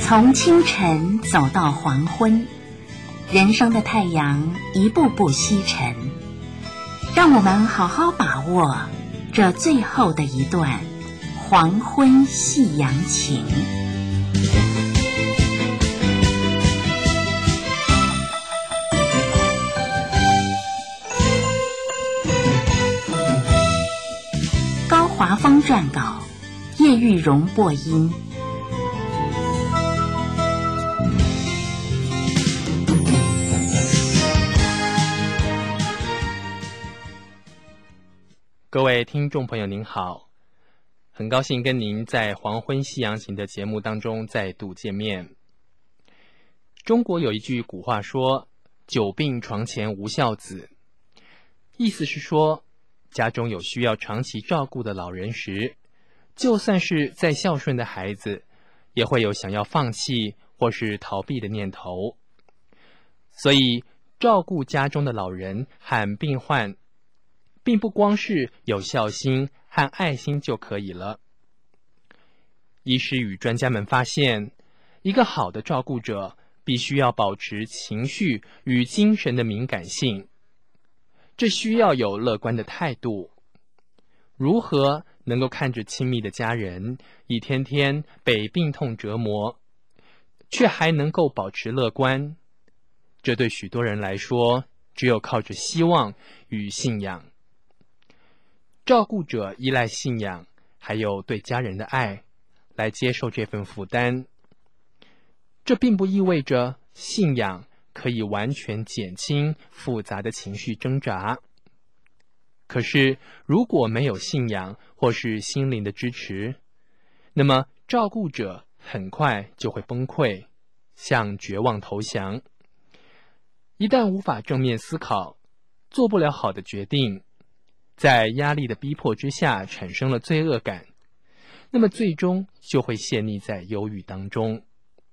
从清晨走到黄昏，人生的太阳一步步西沉，让我们好好把握这最后的一段黄昏夕阳情。高华峰撰稿，叶玉荣播音。 各位听众朋友您好，很高兴跟您在黄昏夕阳情的节目当中再度见面。中国有一句古话说，久病床前无孝子，意思是说，家中有需要长期照顾的老人时，就算是再孝顺的孩子，也会有想要放弃或是逃避的念头。所以照顾家中的老人和病患，并不光是有孝心和爱心就可以了。医师与专家们发现，一个好的照顾者必须要保持情绪与精神的敏感性，这需要有乐观的态度。如何能够看着亲密的家人一天天被病痛折磨，却还能够保持乐观？这对许多人来说，只有靠着希望与信仰。照顾者依赖信仰，还有对家人的爱，来接受这份负担。这并不意味着信仰可以完全减轻复杂的情绪挣扎。可是，如果没有信仰或是心灵的支持，那么照顾者很快就会崩溃，向绝望投降。一旦无法正面思考，做不了好的决定，在压力的逼迫之下产生了罪恶感，那么最终就会陷溺在忧郁当中。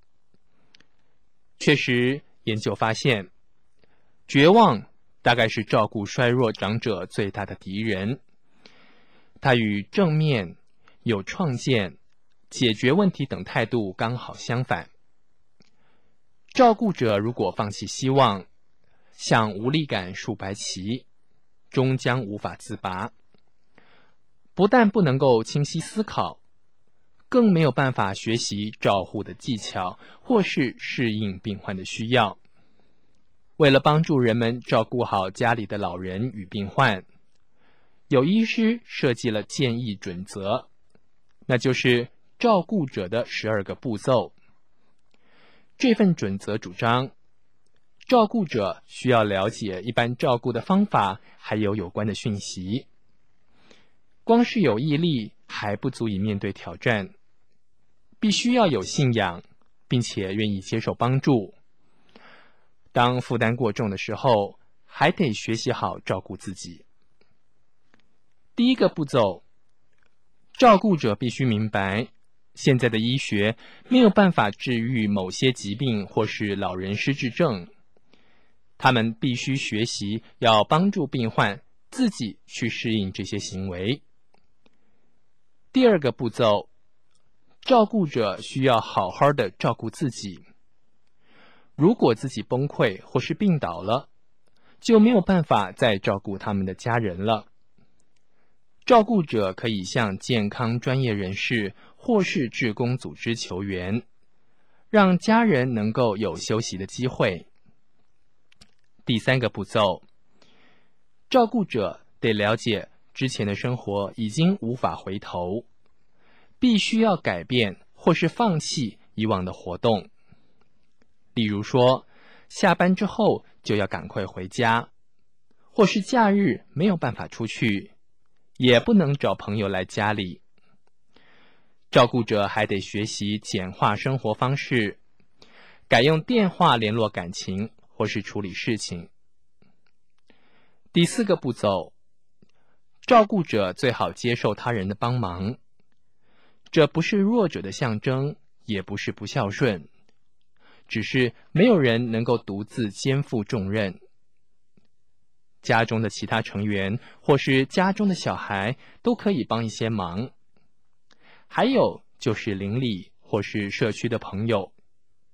确实，研究发现，绝望大概是照顾衰弱长者最大的敌人。它与正面、有创建、解决问题等态度刚好相反。照顾者如果放弃希望，向无力感竖白旗，终将无法自拔。不但不能够清晰思考，更没有办法学习照护的技巧，或是适应病患的需要。为了帮助人们照顾好家里的老人与病患，有医师设计了建议准则，那就是照顾者的12个步骤。这份准则主张，照顾者需要了解一般照顾的方法，还有有关的讯息。光是有毅力还不足以面对挑战，必须要有信仰，并且愿意接受帮助。当负担过重的时候，还得学习好照顾自己。第一个步骤，照顾者必须明白，现在的医学没有办法治愈某些疾病或是老人失智症，他们必须学习要帮助病患自己去适应这些行为。第二个步骤，照顾者需要好好的照顾自己。如果自己崩溃或是病倒了，就没有办法再照顾他们的家人了。照顾者可以向健康专业人士或是志工组织求援，让家人能够有休息的机会。第三个步骤，照顾者得了解之前的生活已经无法回头，必须要改变或是放弃以往的活动。例如说，下班之后就要赶快回家，或是假日没有办法出去，也不能找朋友来家里。照顾者还得学习简化生活方式，改用电话联络感情或是处理事情。第四个步骤，照顾者最好接受他人的帮忙，这不是弱者的象征，也不是不孝顺，只是没有人能够独自肩负重任。家中的其他成员或是家中的小孩都可以帮一些忙。还有就是邻里或是社区的朋友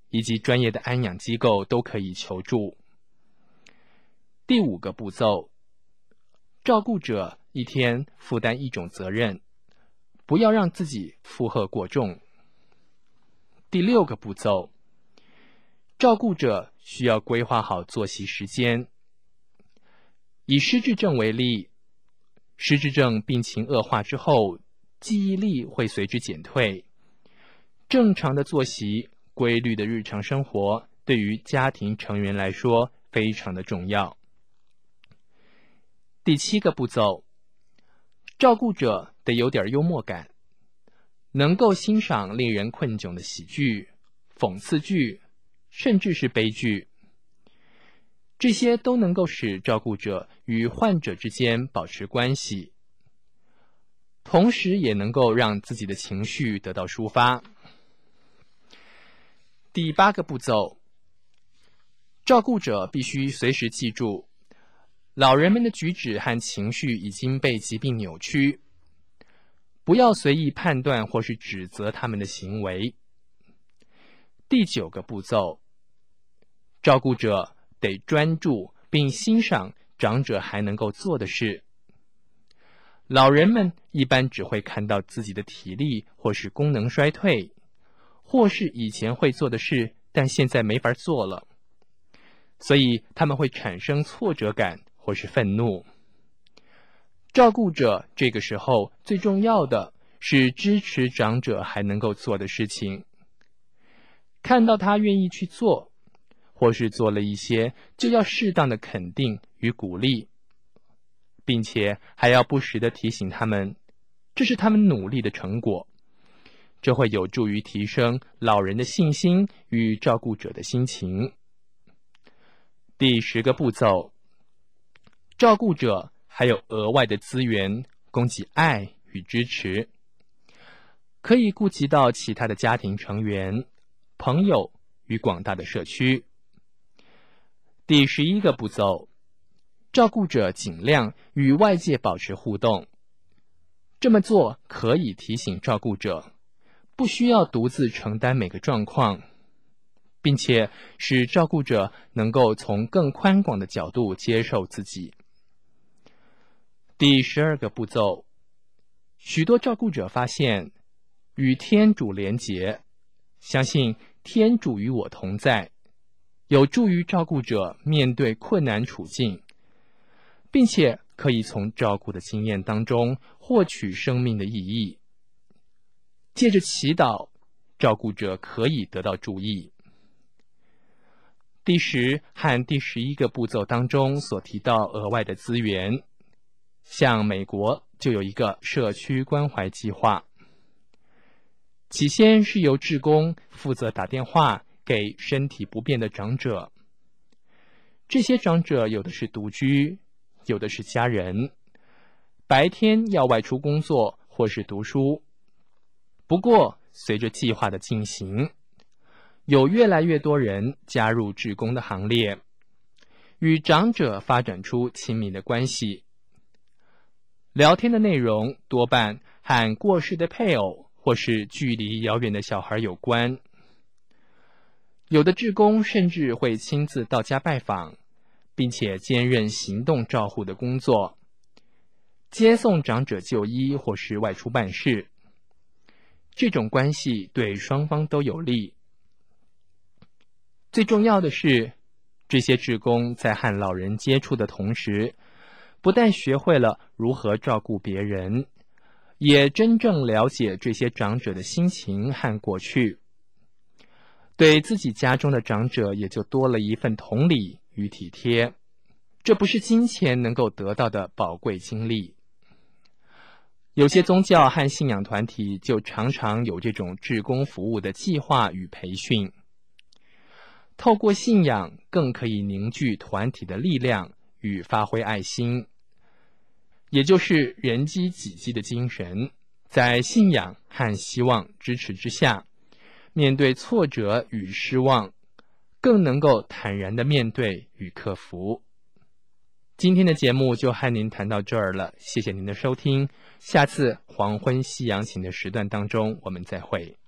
以及专业的安养机构都可以求助。第5个步骤，照顾者一天负担一种责任，不要让自己负荷过重。第6个步骤，照顾者需要规划好作息时间。以失智症为例，失智症病情恶化之后，记忆力会随之减退。正常的作息、规律的日常生活，对于家庭成员来说非常的重要。第7个步骤，照顾者得有点幽默感，能够欣赏令人困窘的喜剧、讽刺剧，甚至是悲剧。这些都能够使照顾者与患者之间保持关系，同时也能够让自己的情绪得到抒发。第8个步骤，照顾者必须随时记住，老人们的举止和情绪已经被疾病扭曲，不要随意判断或是指责他们的行为。第9个步骤，照顾者得专注并欣赏长者还能够做的事。老人们一般只会看到自己的体力或是功能衰退，或是以前会做的事，但现在没法做了，所以他们会产生挫折感或是愤怒。照顾者这个时候最重要的是支持长者还能够做的事情，看到他愿意去做，或是做了一些，就要适当的肯定与鼓励，并且还要不时的提醒他们，这是他们努力的成果。这会有助于提升老人的信心与照顾者的心情。第10个步骤，照顾者还有额外的资源供给爱与支持，可以顾及到其他的家庭成员、朋友与广大的社区。第11个步骤，照顾者尽量与外界保持互动。这么做可以提醒照顾者，不需要独自承担每个状况，并且使照顾者能够从更宽广的角度接受自己。第12个步骤，许多照顾者发现，与天主连结，相信天主与我同在，有助于照顾者面对困难处境，并且可以从照顾的经验当中获取生命的意义。借着祈祷，照顾者可以得到注意。第10和第11个步骤当中所提到额外的资源，像美国就有一个社区关怀计划，起先是由志工负责打电话给身体不便的长者，这些长者有的是独居，有的是家人，白天要外出工作或是读书。不过随着计划的进行，有越来越多人加入志工的行列，与长者发展出亲密的关系。聊天的内容多半和过世的配偶或是距离遥远的小孩有关。有的志工甚至会亲自到家拜访，并且兼任行动照护的工作，接送长者就医或是外出办事。这种关系对双方都有利。最重要的是，这些志工在和老人接触的同时，不但学会了如何照顾别人，也真正了解这些长者的心情和过去，对自己家中的长者也就多了一份同理与体贴。这不是金钱能够得到的宝贵经历。有些宗教和信仰团体就常常有这种志工服务的计划与培训。透过信仰，更可以凝聚团体的力量与发挥爱心，也就是人机己机的精神，在信仰和希望支持之下，面对挫折与失望，更能够坦然地面对与克服。今天的节目就和您谈到这儿了，谢谢您的收听，下次黄昏夕阳情的时段当中我们再会。